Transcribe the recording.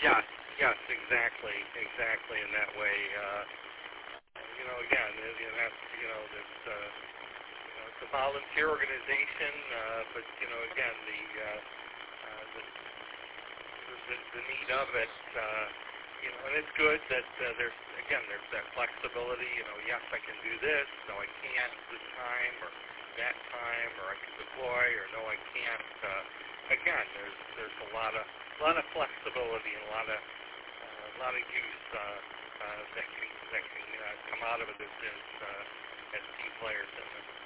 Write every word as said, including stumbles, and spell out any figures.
Yes, yes, exactly, exactly. In that way, uh, you know, again, it, it has, you know, this, uh, you know, it's a volunteer organization, uh, but you know, again, the, uh, uh, the, the the need of it, uh, you know, and it's good that uh, there's again there's that flexibility. You know, yes, I can do this, no, I can't this time, or that time, or I can deploy, or no, I can't. Uh, again, there's there's a lot of a lot of flexibility and a lot of uh, a lot of use uh, uh, that can that can uh, come out of it as as, uh, as team players. And